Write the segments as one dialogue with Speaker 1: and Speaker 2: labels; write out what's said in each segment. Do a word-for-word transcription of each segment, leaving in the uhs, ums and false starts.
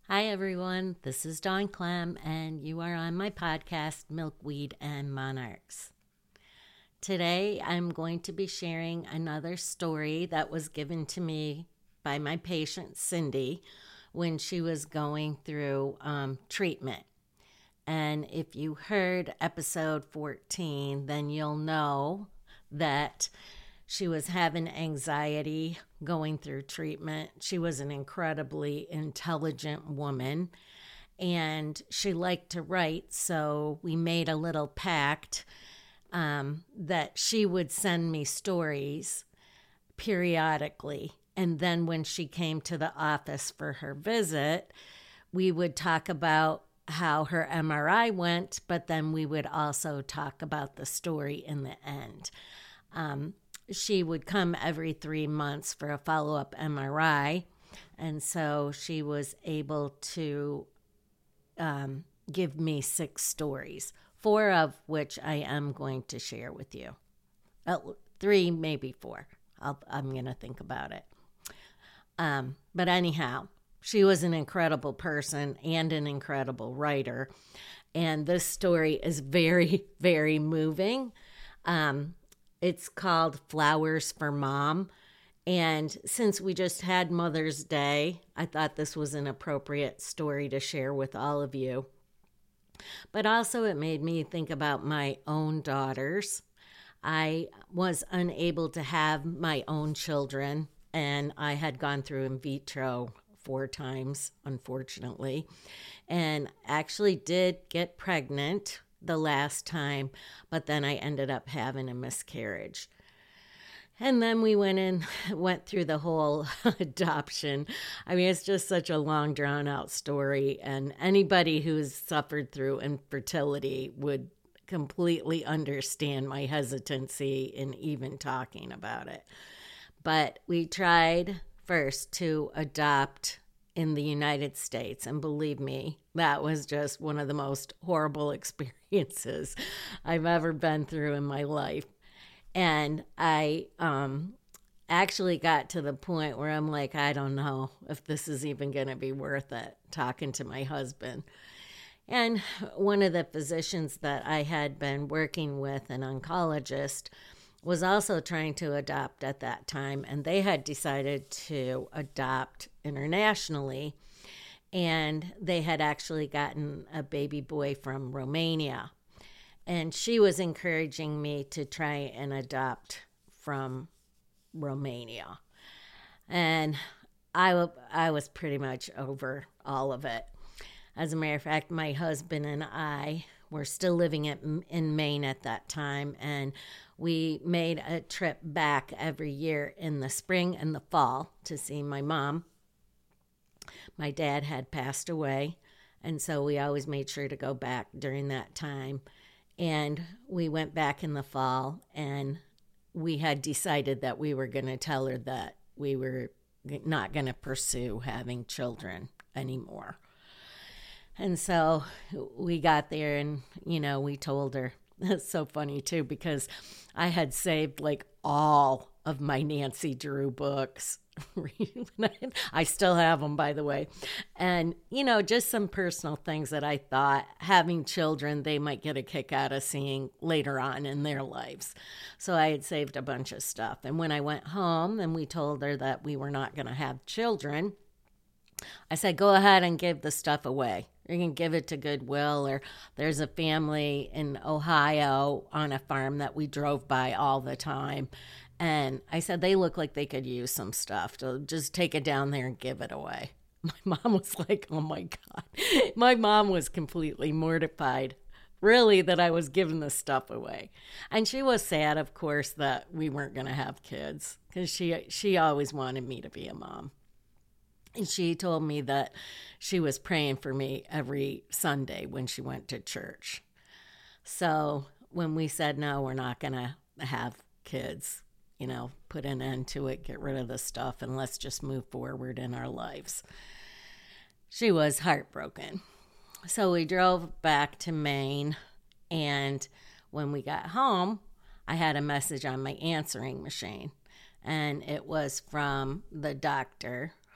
Speaker 1: Hi, everyone. This is Dawn Clem, and you are on my podcast, Milkweed and Monarchs. Today, I'm going to be sharing another story that was given to me by my patient, Cindy, when she was going through um, treatment. And if you heard episode fourteen, then you'll know that she was having anxiety going through treatment. She was an incredibly intelligent woman, and she liked to write, so we made a little pact um, that she would send me stories periodically. And then when she came to the office for her visit, we would talk about how her M R I went, but then we would also talk about the story in the end. Um, She would come every three months for a follow-up M R I, and so she was able to um, give me six stories, four of which I am going to share with you. Uh, three, maybe four. I'll, I'm going to think about it. Um, but anyhow, she was an incredible person and an incredible writer, and this story is very, very moving. Um It's called Flowers for Mom. And since we just had Mother's Day, I thought this was an appropriate story to share with all of you. But also it made me think about my own daughters. I was unable to have my own children, and I had gone through in vitro four times, unfortunately, and actually did get pregnant the last time, but then I ended up having a miscarriage. And then we went in, went through the whole adoption. I mean, it's just such a long, drawn out story, and anybody who's suffered through infertility would completely understand my hesitancy in even talking about it. But we tried first to adopt in the United States, and believe me, that was just one of the most horrible experiences I've ever been through in my life. And I um, actually got to the point where I'm like, I don't know if this is even going to be worth it, talking to my husband. And one of the physicians that I had been working with, an oncologist, was also trying to adopt at that time, and they had decided to adopt internationally, and they had actually gotten a baby boy from Romania, and she was encouraging me to try and adopt from Romania, and I, I was pretty much over all of it. As a matter of fact, my husband and I were still living in, in Maine at that time, and we made a trip back every year in the spring and the fall to see my mom. My dad had passed away, and so we always made sure to go back during that time. And we went back in the fall, and we had decided that we were going to tell her that we were not going to pursue having children anymore. And so we got there, and, you know, we told her. It's so funny, too, because I had saved, like, all of my Nancy Drew books. I still have them, by the way. And, you know, just some personal things that I thought having children, they might get a kick out of seeing later on in their lives. So I had saved a bunch of stuff. And when I went home and we told her that we were not going to have children, I said, go ahead and give the stuff away. You can give it to Goodwill, or there's a family in Ohio on a farm that we drove by all the time. And I said, they look like they could use some stuff. So just take it down there and give it away. My mom was like, oh my God. My mom was completely mortified, really, that I was giving this stuff away. And she was sad, of course, that we weren't going to have kids, because she, she always wanted me to be a mom. And she told me that she was praying for me every Sunday when she went to church. So when we said, no, we're not going to have kids, you know, put an end to it, get rid of the stuff, and let's just move forward in our lives, she was heartbroken. So we drove back to Maine, and when we got home, I had a message on my answering machine, and it was from the doctor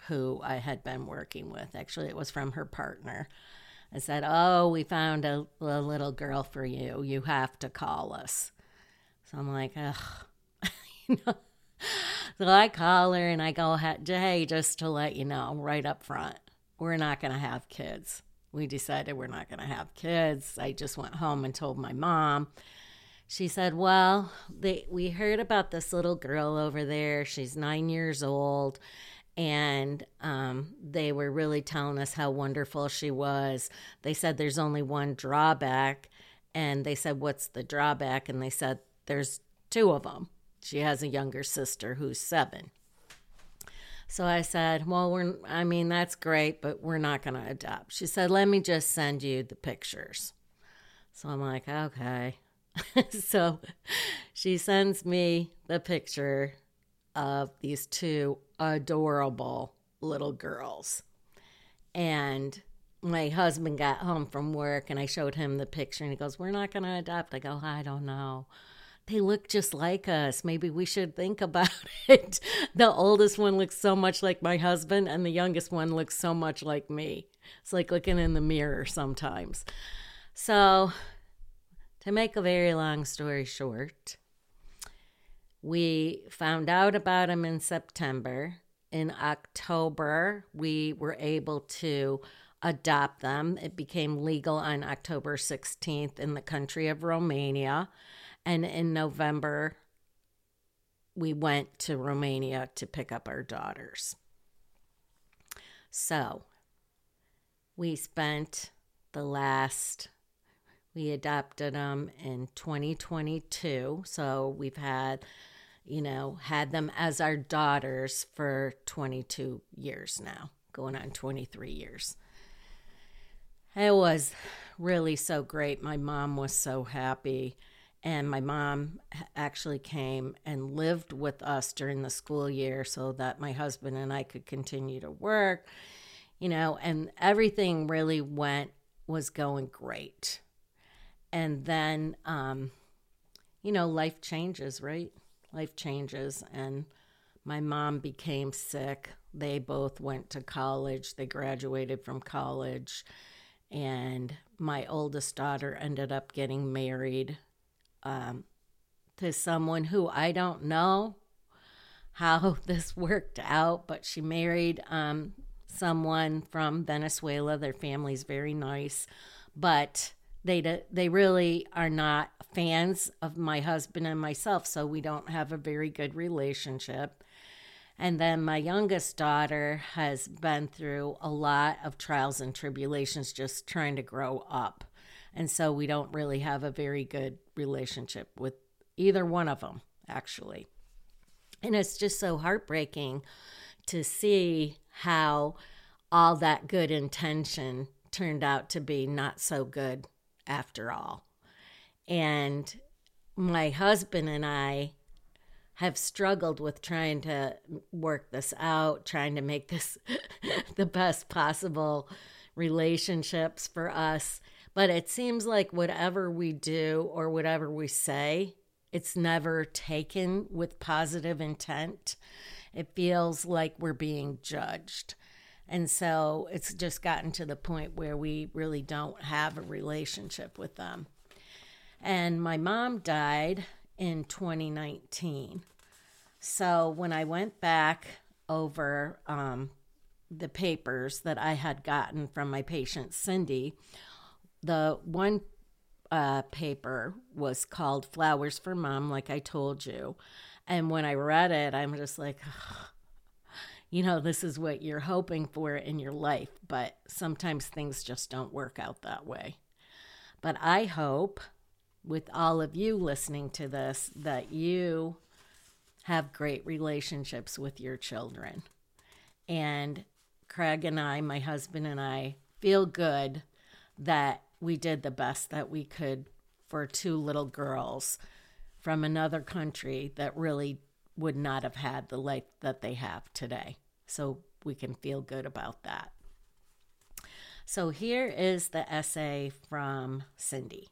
Speaker 1: who I had been working with. Actually, it was from her partner. I said, oh, we found a, a little girl for you. You have to call us. So I'm like, ugh. you know? So I call her and I go, hey, just to let you know right up front, we're not going to have kids. We decided we're not going to have kids. I just went home and told my mom. She said, well, they, we heard about this little girl over there. She's nine years old. And um, they were really telling us how wonderful she was. They said there's only one drawback. And they said, what's the drawback? And they said, there's two of them. She has a younger sister who's seven. So I said, well, we're, I mean, that's great, but we're not going to adopt. She said, let me just send you the pictures. So I'm like, okay. So she sends me the picture of these two adorable little girls. And my husband got home from work and I showed him the picture and he goes, we're not going to adopt. I go, I don't know. They look just like us. Maybe we should think about it. The oldest one looks so much like my husband and the youngest one looks so much like me. It's like looking in the mirror sometimes. So to make a very long story short, we found out about him in September. In October, we were able to adopt them. It became legal on October sixteenth in the country of Romania. And in November, we went to Romania to pick up our daughters. So we spent the last, we adopted them in twenty twenty-two. So we've had, you know, had them as our daughters for twenty-two years now, going on twenty-three years. It was really so great. My mom was so happy. And my mom actually came and lived with us during the school year so that my husband and I could continue to work, you know, and everything really went, was going great. And then, um, you know, life changes, right? Life changes. And my mom became sick. They both went to college. They graduated from college. And my oldest daughter ended up getting married Um, to someone who I don't know how this worked out, but she married um, someone from Venezuela. Their family's very nice, but they they really are not fans of my husband and myself, so we don't have a very good relationship. And then my youngest daughter has been through a lot of trials and tribulations just trying to grow up. And so we don't really have a very good relationship with either one of them, actually. And it's just so heartbreaking to see how all that good intention turned out to be not so good after all. And my husband and I have struggled with trying to work this out, trying to make this the best possible relationships for us. But it seems like whatever we do or whatever we say, it's never taken with positive intent. It feels like we're being judged. And so it's just gotten to the point where we really don't have a relationship with them. And my mom died in twenty nineteen. So when I went back over um, the papers that I had gotten from my patient Cindy, the one uh, paper was called Flowers for Mom, like I told you. And when I read it, I'm just like, oh, you know, this is what you're hoping for in your life. But sometimes things just don't work out that way. But I hope with all of you listening to this that you have great relationships with your children. And Craig and I, my husband and I, feel good that we did the best that we could for two little girls from another country that really would not have had the life that they have today. So we can feel good about that. So here is the essay from Cindy.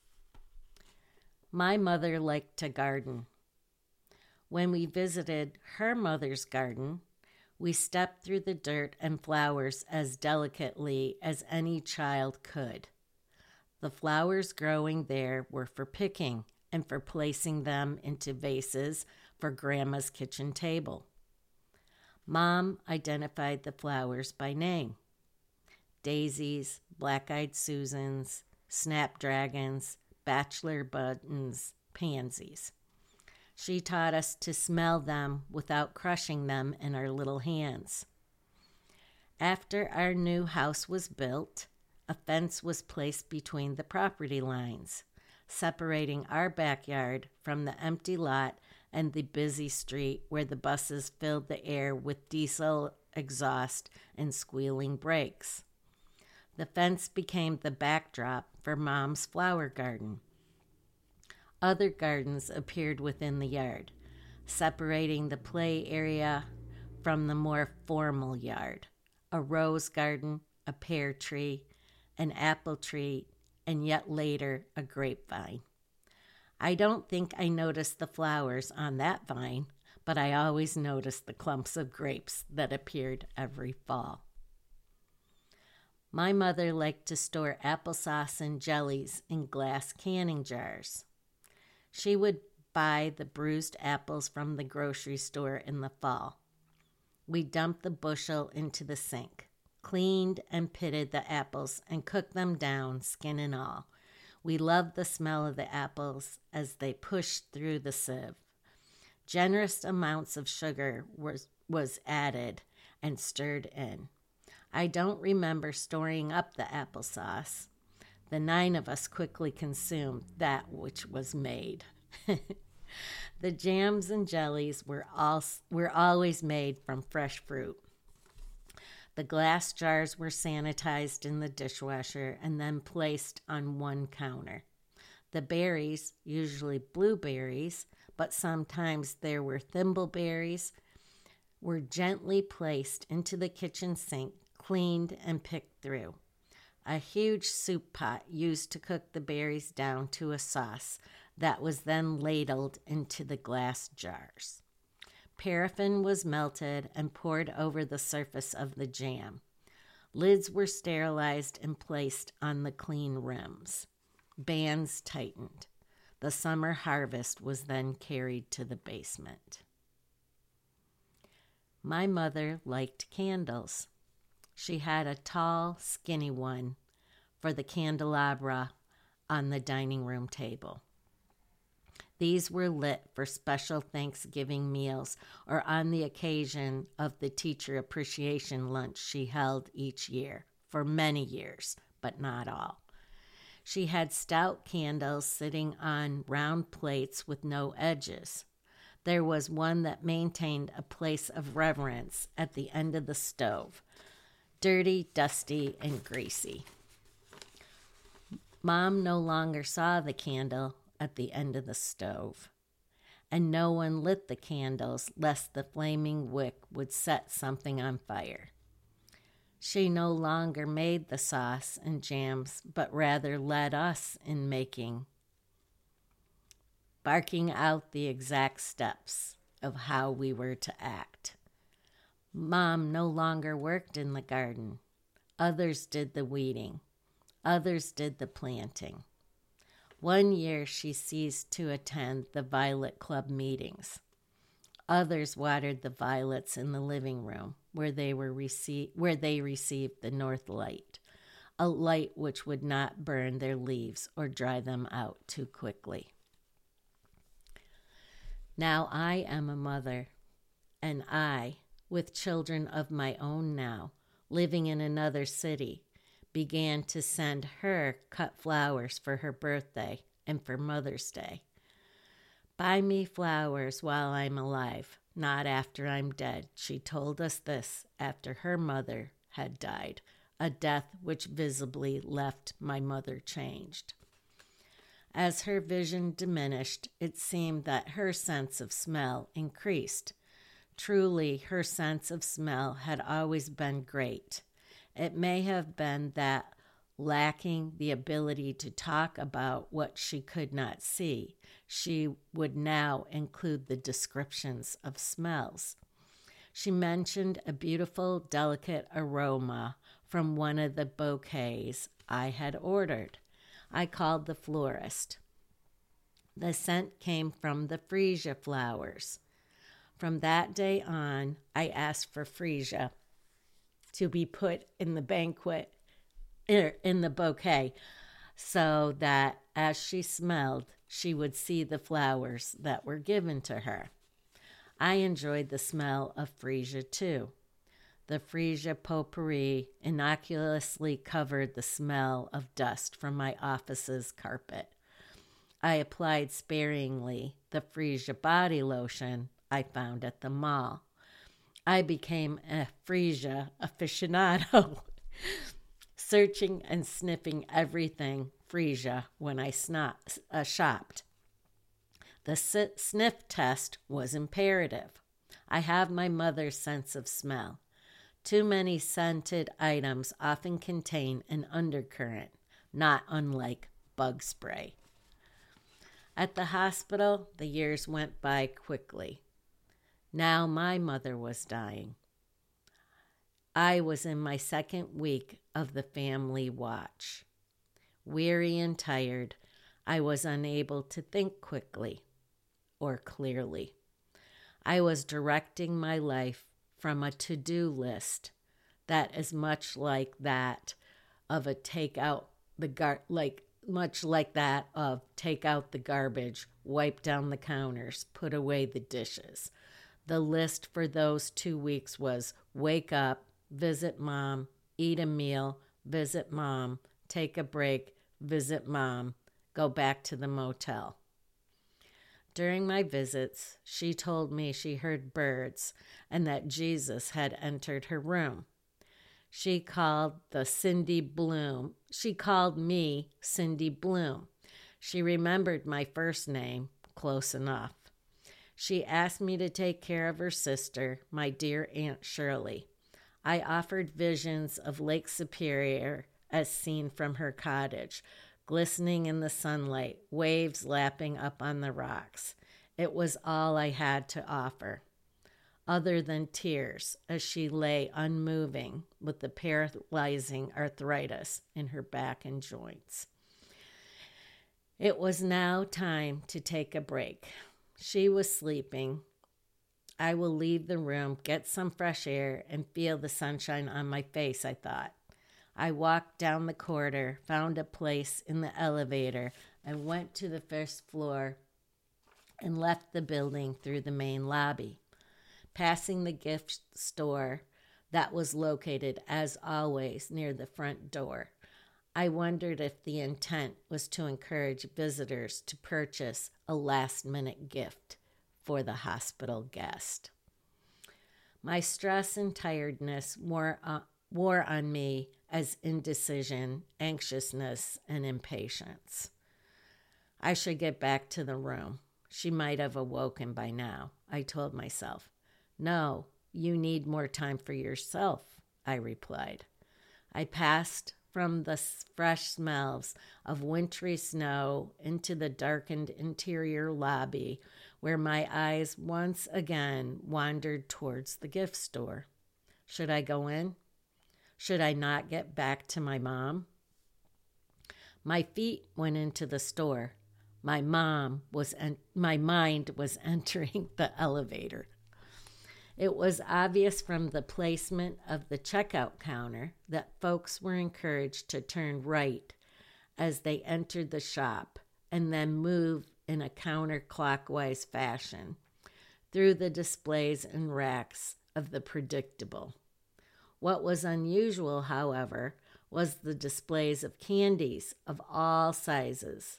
Speaker 1: My mother liked to garden. When we visited her mother's garden, We stepped through the dirt and flowers as delicately as any child could. The flowers growing there were for picking and for placing them into vases for Grandma's kitchen table. Mom identified the flowers by name: daisies, black-eyed Susans, snapdragons, bachelor buttons, pansies. She taught us to smell them without crushing them in our little hands. After our new house was built, a fence was placed between the property lines, separating our backyard from the empty lot and the busy street where the buses filled the air with diesel exhaust and squealing brakes. The fence became the backdrop for Mom's flower garden. Other gardens appeared within the yard, separating the play area from the more formal yard: a rose garden, a pear tree, an apple tree, and yet later a grapevine. I don't think I noticed the flowers on that vine, but I always noticed the clumps of grapes that appeared every fall. My mother liked to store applesauce and jellies in glass canning jars. She would buy the bruised apples from the grocery store in the fall. We dumped the bushel into the sink, cleaned and pitted the apples, and cooked them down, skin and all. We loved the smell of the apples as they pushed through the sieve. Generous amounts of sugar was, was added and stirred in. I don't remember storing up the applesauce. The nine of us quickly consumed that which was made. The jams and jellies were, all, were always made from fresh fruit. The glass jars were sanitized in the dishwasher and then placed on one counter. The berries, usually blueberries, but sometimes there were thimbleberries, were gently placed into the kitchen sink, cleaned and picked through. A huge soup pot used to cook the berries down to a sauce that was then ladled into the glass jars. Paraffin was melted and poured over the surface of the jam. Lids were sterilized and placed on the clean rims. Bands tightened. The summer harvest was then carried to the basement. My mother liked candles. She had a tall, skinny one for the candelabra on the dining room table. These were lit for special Thanksgiving meals or on the occasion of the teacher appreciation lunch she held each year, for many years, but not all. She had stout candles sitting on round plates with no edges. There was one that maintained a place of reverence at the end of the stove, dirty, dusty, and greasy. Mom no longer saw the candle at the end of the stove, and no one lit the candles lest the flaming wick would set something on fire. She no longer made the sauce and jams, but rather led us in making, barking out the exact steps of how we were to act. Mom no longer worked in the garden. Others did the weeding. Others did the planting. One year she ceased to attend the Violet Club meetings. Others watered the violets in the living room where they were rece- where they received the north light, a light which would not burn their leaves or dry them out too quickly. Now I am a mother, and I, with children of my own now, living in another city, began to send her cut flowers for her birthday and for Mother's Day. Buy me flowers while I'm alive, not after I'm dead. She told us this after her mother had died, a death which visibly left my mother changed. As her vision diminished, it seemed that her sense of smell increased. Truly, her sense of smell had always been great. It may have been that, lacking the ability to talk about what she could not see, she would now include the descriptions of smells. She mentioned a beautiful, delicate aroma from one of the bouquets I had ordered. I called the florist. The scent came from the freesia flowers. From that day on, I asked for freesia to be put in the banquet, in the bouquet, so that as she smelled, she would see the flowers that were given to her. I enjoyed the smell of freesia too. The freesia potpourri innocuously covered the smell of dust from my office's carpet. I applied sparingly the freesia body lotion I found at the mall. I became a freesia aficionado, searching and sniffing everything freesia when I snot, uh, shopped. The sniff test was imperative. I have my mother's sense of smell. Too many scented items often contain an undercurrent, not unlike bug spray. At the hospital, the years went by quickly. Now my mother was dying. I was in my second week of the family watch. Weary and tired, I was unable to think quickly or clearly. I was directing my life from a to-do list that is much like that of a take out the gar- like much like that of take out the garbage, wipe down the counters, put away the dishes. The list for those two weeks was wake up, visit mom, eat a meal, visit mom, take a break, visit mom, go back to the motel. During my visits, she told me she heard birds and that Jesus had entered her room. She called the Cindy Bloom. She called me Cindy Bloom. She remembered my first name close enough. She asked me to take care of her sister, my dear Aunt Shirley. I offered visions of Lake Superior as seen from her cottage, glistening in the sunlight, waves lapping up on the rocks. It was all I had to offer, other than tears, as she lay unmoving with the paralyzing arthritis in her back and joints. It was now time to take a break. She was sleeping. I will leave the room, get some fresh air, and feel the sunshine on my face, I thought. I walked down the corridor, found a place in the elevator, and went to the first floor and left the building through the main lobby. Passing the gift store that was located, as always, near the front door, I wondered if the intent was to encourage visitors to purchase a last-minute gift for the hospital guest. My stress and tiredness wore, uh, wore on me as indecision, anxiousness, and impatience. I should get back to the room. She might have awoken by now, I told myself. No, you need more time for yourself, I replied. I passed from the fresh smells of wintry snow into the darkened interior lobby where my eyes once again wandered towards the gift store. Should I go in? Should I not get back to my mom? My feet went into the store. My mom was en- my mind was entering the elevator. It was obvious from the placement of the checkout counter that folks were encouraged to turn right as they entered the shop and then move in a counterclockwise fashion through the displays and racks of the predictable. What was unusual, however, was the displays of candies of all sizes.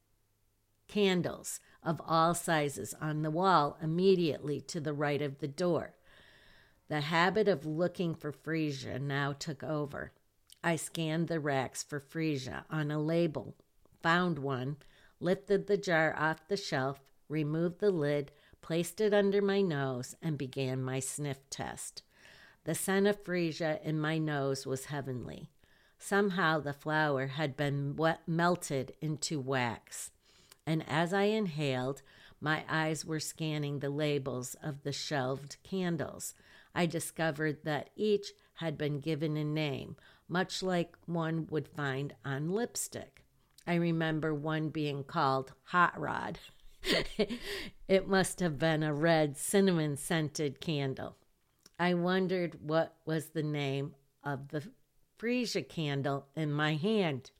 Speaker 1: Candles of all sizes on the wall immediately to the right of the door. The habit of looking for freesia now took over. I scanned the racks for freesia on a label, found one, lifted the jar off the shelf, removed the lid, placed it under my nose, and began my sniff test. The scent of freesia in my nose was heavenly. Somehow the flower had been wet, melted into wax. And as I inhaled, my eyes were scanning the labels of the shelved candles. I discovered that each had been given a name, much like one would find on lipstick. I remember one being called Hot Rod. It must have been a red cinnamon-scented candle. I wondered what was the name of the freesia candle in my hand.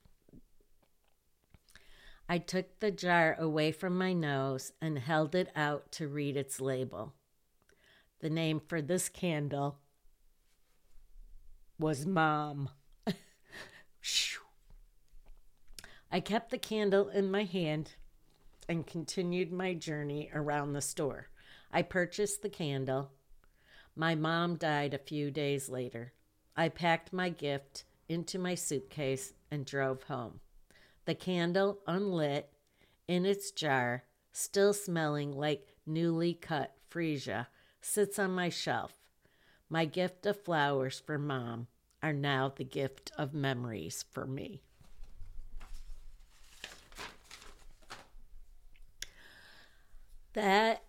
Speaker 1: I took the jar away from my nose and held it out to read its label. The name for this candle was Mom. I kept the candle in my hand and continued my journey around the store. I purchased the candle. My mom died a few days later. I packed my gift into my suitcase and drove home. The candle, unlit, in its jar, still smelling like newly cut freesia, sits on my shelf. My gift of flowers for Mom are now the gift of memories for me. That,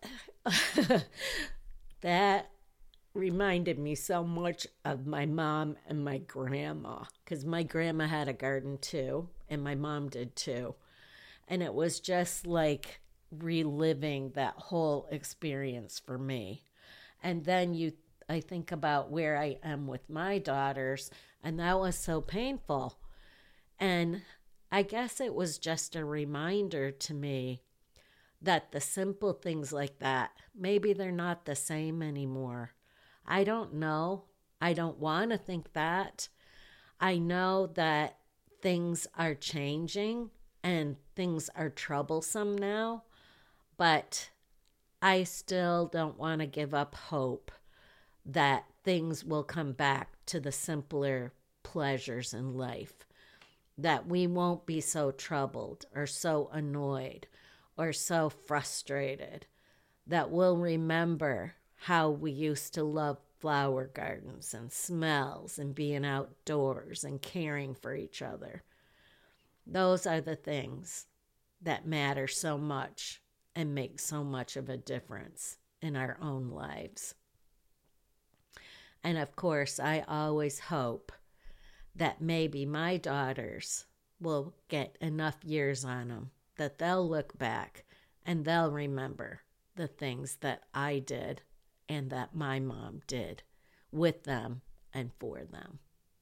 Speaker 1: that reminded me so much of my mom and my grandma, because my grandma had a garden too, and my mom did too. And it was just like reliving that whole experience for me. And then you, I think about where I am with my daughters, and that was so painful. And I guess it was just a reminder to me that the simple things like that, maybe they're not the same anymore. I don't know. I don't want to think that. I know that things are changing and things are troublesome now, but I still don't want to give up hope that things will come back to the simpler pleasures in life, that we won't be so troubled or so annoyed or so frustrated, that we'll remember how we used to love flower gardens and smells and being outdoors and caring for each other. Those are the things that matter so much and make so much of a difference in our own lives. And of course, I always hope that maybe my daughters will get enough years on them that they'll look back and they'll remember the things that I did and that my mom did with them and for them.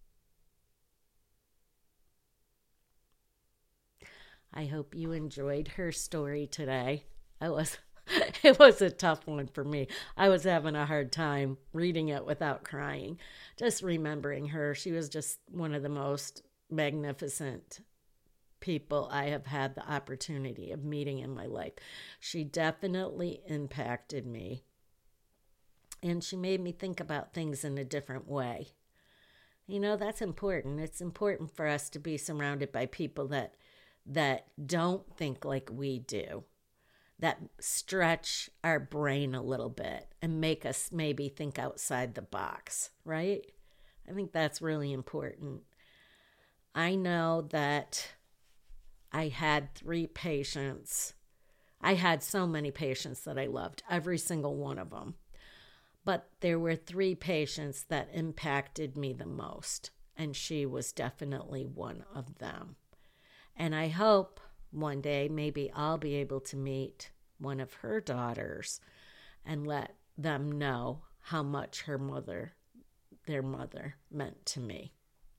Speaker 1: I hope you enjoyed her story today. I was, it was a tough one for me. I was having a hard time reading it without crying. Just remembering her, she was just one of the most magnificent people I have had the opportunity of meeting in my life. She definitely impacted me, and she made me think about things in a different way. You know, that's important. It's important for us to be surrounded by people that that don't think like we do, that stretch our brain a little bit and make us maybe think outside the box, right? I think that's really important. I know that I had three patients. I had so many patients that I loved, every single one of them. But there were three patients that impacted me the most, and she was definitely one of them. And I hope one day maybe I'll be able to meet one of her daughters and let them know how much her mother, their mother, meant to me.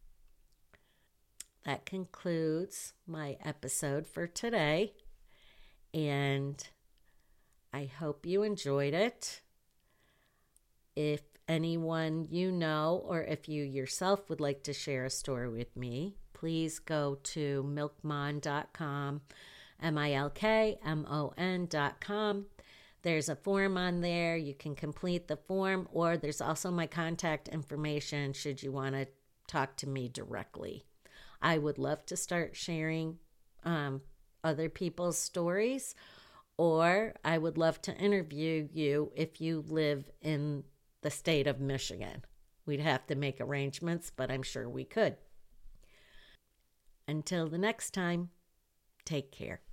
Speaker 1: That concludes my episode for today, and I hope you enjoyed it. If anyone you know or if you yourself would like to share a story with me, please go to milkmon dot com, M I L K M O N dot com. There's a form on there. You can complete the form, or there's also my contact information should you want to talk to me directly. I would love to start sharing um, other people's stories, or I would love to interview you if you live in the state of Michigan. We'd have to make arrangements, but I'm sure we could. Until the next time, take care.